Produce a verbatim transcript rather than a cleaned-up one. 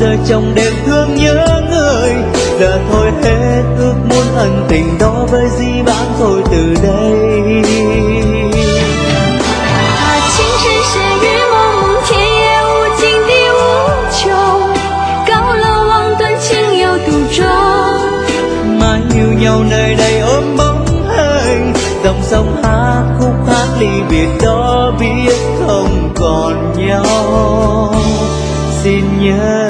giờ trong đêm thương nhớ người. Giờ thôi hết ước muốn ân tình đó với dĩ vãng thôi từ đây. 他情深深雨蒙蒙，天也无尽地无穷，高楼望断情有独钟。 Mãi yêu nhau nơi đây ôm bóng hình, dòng sông hát khúc hát ly biệt đó biết không còn nhau. Xin nhớ